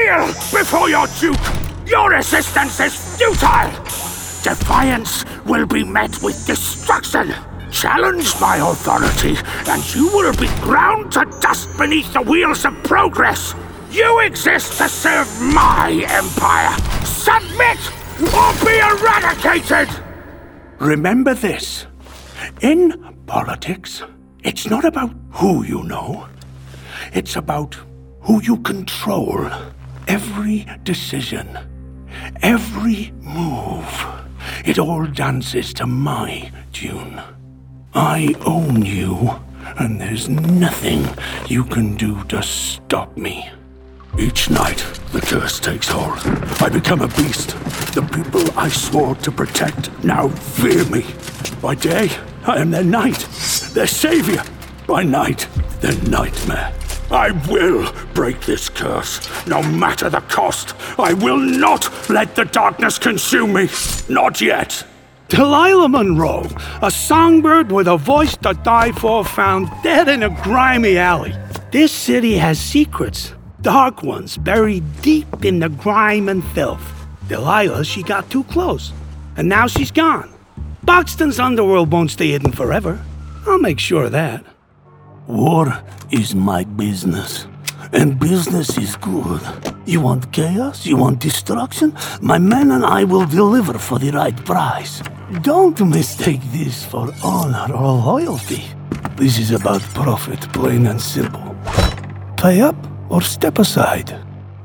Kneel before your Duke! Your resistance is futile! Defiance will be met with destruction! Challenge my authority, and you will be ground to dust beneath the wheels of progress! You exist to serve my empire! Submit, or be eradicated! Remember this. In politics, it's not about who you know. It's about who you control. Every decision, every move, it all dances to my tune. I own you, and there's nothing you can do to stop me. Each night, the curse takes hold. I become a beast. The people I swore to protect now fear me. By day, I am their knight, their savior. By night, their nightmare. I will break this curse, no matter the cost. I will not let the darkness consume me. Not yet. Delilah Monroe, a songbird with a voice to die for, found dead in a grimy alley. This city has secrets, dark ones buried deep in the grime and filth. Delilah, she got too close, and now she's gone. Boxton's underworld won't stay hidden forever. I'll make sure of that. War is my business, and business is good. You want chaos? You want destruction? My men and I will deliver for the right price. Don't mistake this for honor or loyalty. This is about profit, plain and simple. Pay up or step aside.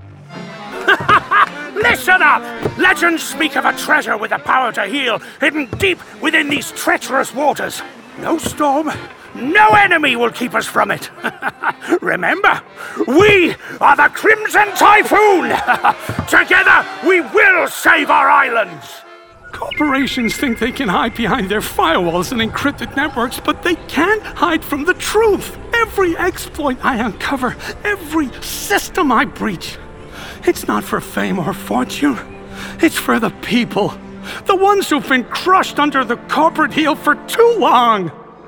Listen up! Legends speak of a treasure with the power to heal, hidden deep within these treacherous waters. No storm, no enemy will keep us from it. Remember, we are the Crimson Typhoon! Together, we will save our islands! Corporations think they can hide behind their firewalls and encrypted networks, but they can't hide from the truth. Every exploit I uncover, every system I breach, it's not for fame or fortune. It's for the people. The ones who've been crushed under the corporate heel for too long.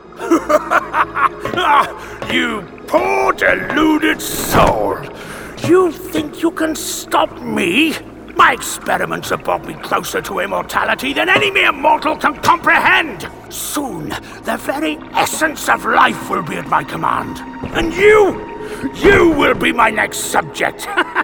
You poor deluded soul. You think you can stop me? My experiments have brought me closer to immortality than any mere mortal can comprehend. Soon, the very essence of life will be at my command. And you will be my next subject.